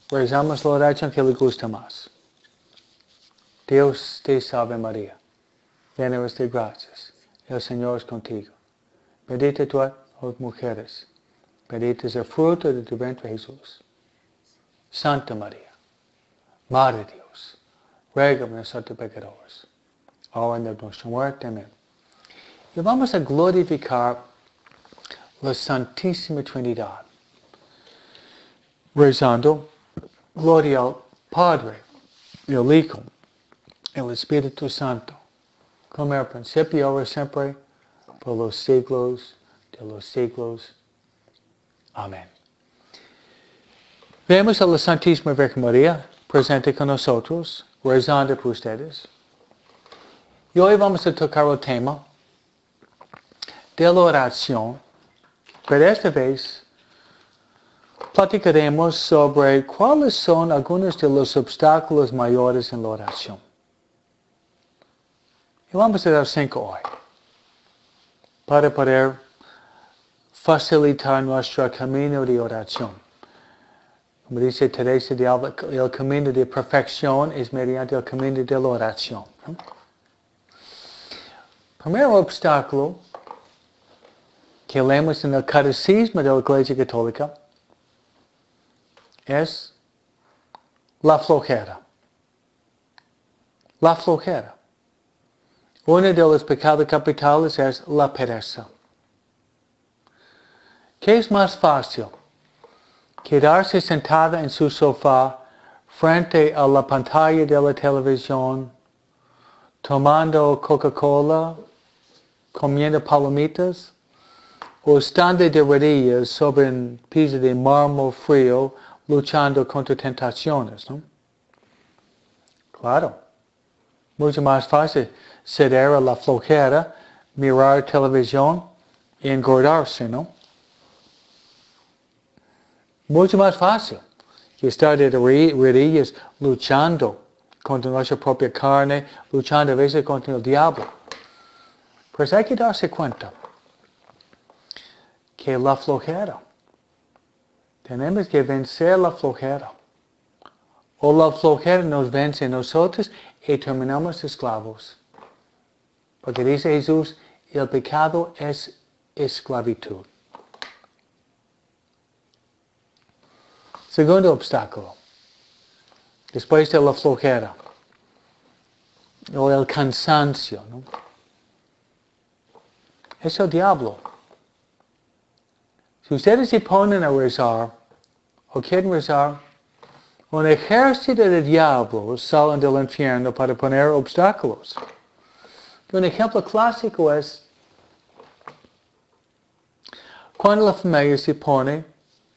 Rezamos la oración que le gusta más. Dios te salve María, llena eres de gracias, el Señor es contigo. Bendita tú eres las mujeres, bendito es el fruto de tu vientre Jesús. Santa María, Madre de Dios, ruega por nosotros pecadores, ahora en nuestra muerte. Amén. Y vamos a glorificar la Santísima Trinidad, rezando gloria al Padre, y al Hijo, y al Espíritu Santo, como al principio y ahora siempre, por los siglos de los siglos. Amén. Vemos a la Santísima Virgen María presente con nosotros, rezando por ustedes. Y hoy vamos a tocar el tema de la oración, pero esta vez platicaremos sobre cuáles son algunos de los obstáculos mayores en la oración. Y vamos a dar 5 hoy, para poder facilitar nuestro camino de oración. Como dice Teresa de Ávila, el camino de perfección es mediante el camino de la oración. Primer obstáculo que leemos en el Catecismo de la Iglesia Católica es la flojera. La flojera. Uno de los pecados capitales es la pereza. ¿Qué es más fácil? Quedarse sentada en su sofá frente a la pantalla de la televisión, tomando Coca-Cola, comiendo palomitas, o estando de rodillas sobre un piso de mármol frío, luchando contra tentaciones, ¿no? Claro. Mucho más fácil ceder a la flojera, mirar televisión y engordarse, ¿no? Mucho más fácil que estar de rodillas luchando contra nuestra propia carne, luchando a veces contra el diablo. Pues hay que darse cuenta que la flojera, tenemos que vencer la flojera. O la flojera nos vence a nosotros y terminamos esclavos. Porque dice Jesús, el pecado es esclavitud. Segundo obstáculo, después de la flojera, o el cansancio, ¿no? Es el diablo. Si ustedes se ponen a rezar, o quieren rezar, un ejército de diablos salen del infierno para poner obstáculos. Un ejemplo clásico es cuando la familia se pone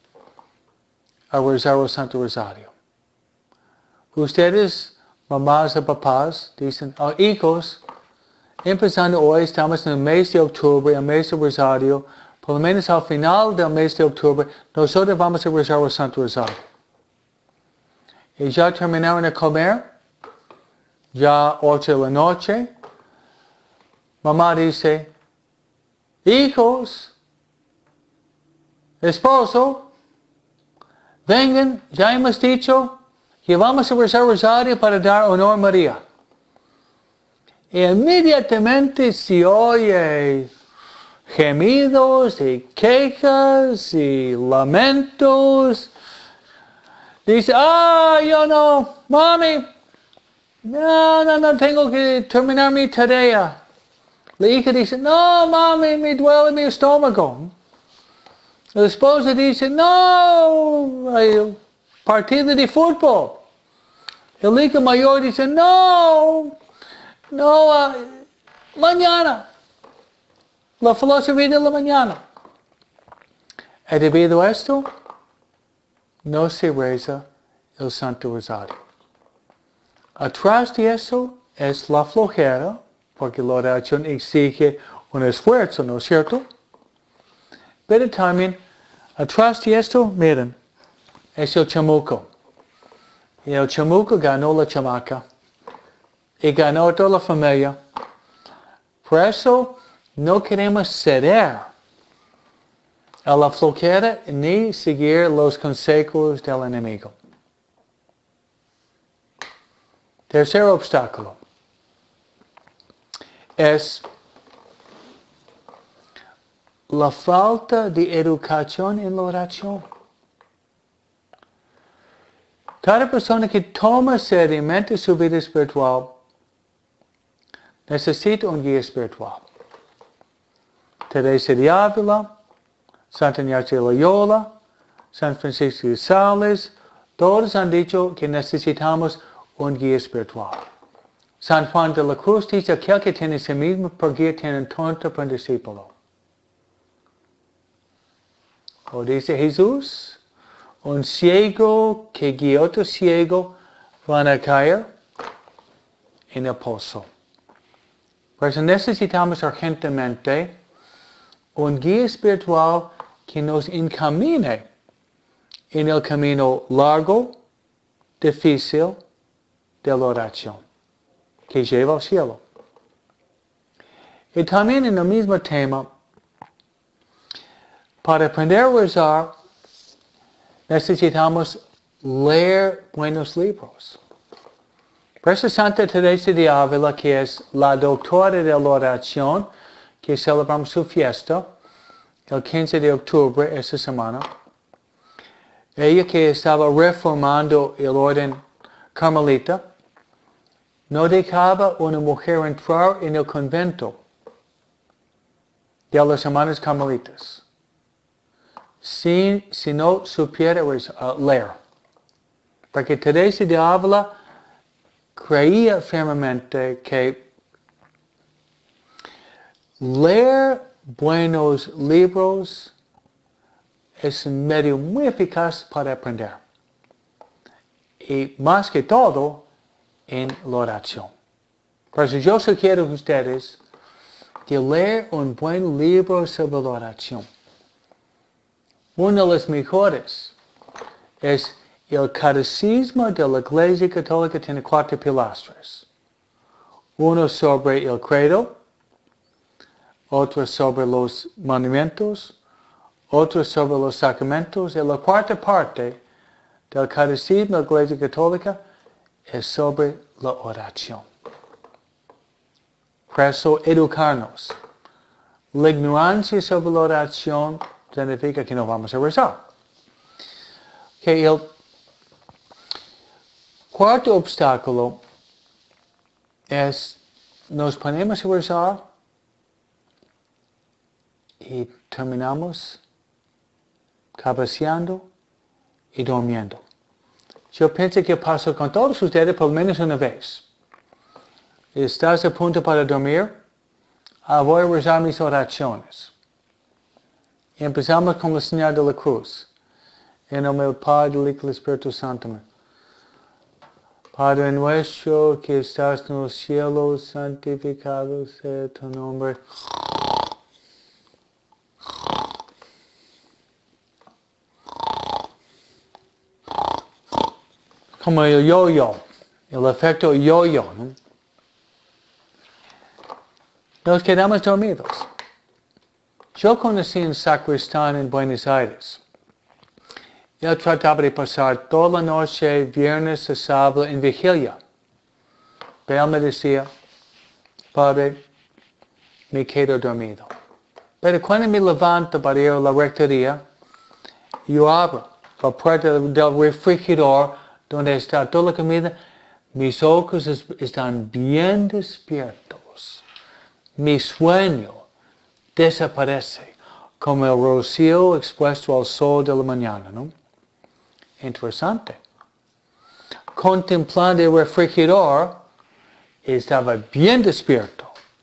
a rezar el Santo Rosario. Ustedes, mamás o papás, dicen, hijos, empezando hoy, estamos en el mes de octubre, el mes de Rosario, por lo menos al final del mes de octubre, nosotros vamos a rezar el Santo Rosario. Y ya terminaron de comer, ya 8 de la noche, mamá dice, hijos, esposo, vengan, ya hemos dicho que vamos a rezar el Rosario para dar honor a María. Y inmediatamente se oye gemidos y quejas y lamentos. Dice, yo no, mami, no, tengo que terminar mi tarea. La hija dice, no, mami, me duele mi estómago. La esposa dice, no, el partido de fútbol. El hijo mayor dice, no, mañana. La filosofía de la mañana. Y debido a esto, no se reza el Santo Rosario. Atrás de eso es la flojera, porque la oración exige un esfuerzo, ¿no es cierto? Pero también, atrás de esto, miren, es el chamuco. Y el chamuco ganó la chamaca. Y ganó toda la familia. Por eso, no queremos ceder a la flojera ni seguir los consejos del enemigo. Tercer obstáculo es la falta de educación en la oración. Cada persona que toma seriamente su vida espiritual necesita un guía espiritual. Teresa de Ávila, Santa Ignacio de Loyola, San Francisco de Sales, todos han dicho que necesitamos un guía espiritual. San Juan de la Cruz dice, aquel que tiene sí mismo por guía tiene un tonto por discípulo. O dice Jesús, un ciego que guía a otro ciego van a caer en el pozo. Por eso necesitamos urgentemente un guía espiritual que nos encamine en el camino largo, difícil de la oración, que lleva al cielo. Y también en el mismo tema, para aprender a rezar, necesitamos leer buenos libros. Por eso Santa Teresa de Ávila, que es la doctora de la oración, que celebramos su fiesta, el 15 de octubre, esta semana, ella que estaba reformando el orden carmelita, no dejaba una mujer entrar en el convento de las hermanas carmelitas si no supiera leer. Porque Teresa de Ávila creía firmemente que leer buenos libros es un medio muy eficaz para aprender. Y más que todo, en la oración. Por eso yo sugiero a ustedes que leer un buen libro sobre la oración. Uno de los mejores es el Catecismo de la Iglesia Católica, tiene 4 pilastras. Uno sobre el credo, otro sobre los mandamientos, otro sobre los sacramentos, y la cuarta parte del Catecismo de la Iglesia Católica es sobre la oración. Por eso, educarnos. La ignorancia sobre la oración significa que no vamos a rezar. Okay, el cuarto obstáculo es, nos ponemos a rezar y terminamos cabeceando y durmiendo. Yo pienso que pasa con todos ustedes por lo menos una vez. Estás a punto para dormir, voy a rezar mis oraciones. Y empezamos con la señal de la cruz. En nombre del Padre, del Hijo y del Espíritu Santo. Padre nuestro que estás en los cielos, santificado sea tu nombre. Como el yo-yo, el efecto yo-yo, ¿no? Nos quedamos dormidos. Yo conocí un sacristán en Buenos Aires. Él trataba de pasar toda la noche, viernes a sábado, en vigilia. Pero él me decía, Padre, me quedo dormido. Pero cuando me levanto para ir a la rectoría, yo abro la puerta del refrigerador donde está toda la comida, mis ojos están bien despiertos. Mi sueño desaparece como el rocío expuesto al sol de la mañana, ¿no? Interesante. Contemplando el refrigerador, estaba bien despierto.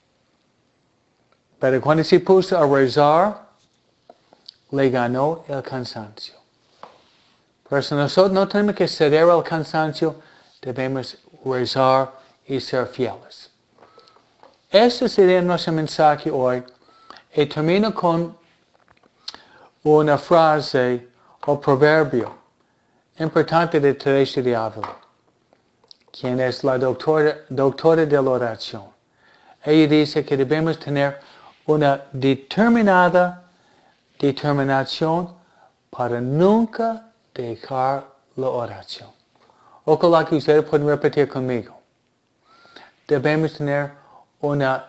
Pero cuando se puso a rezar, le ganó el cansancio. Por eso nosotros no tenemos que ceder al cansancio, debemos rezar y ser fieles. Este sería nuestro mensaje hoy. Y termino con una frase o proverbio importante de Teresa de Ávila, quien es la doctora de la oración. Ella dice que debemos tener una determinada determinación para nunca dejar la oración. Ojalá que ustedes puedan repetir conmigo. debemos tener una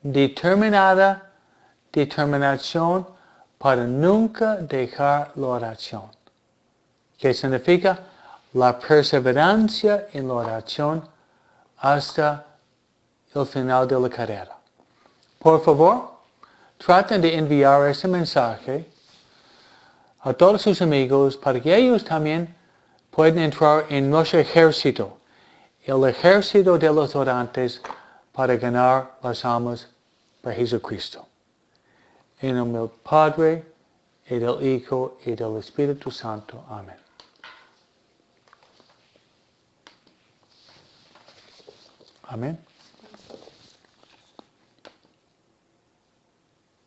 determinación para nunca dejar la oración. ¿Qué significa? La perseverancia en la oración hasta el final de la carrera. Por favor, traten de enviar ese mensaje a todos sus amigos para que ellos también puedan entrar en nuestro ejército, el ejército de los orantes para ganar las almas para Jesucristo. En el nombre del Padre, y del Hijo, y del Espíritu Santo. Amén. Amén.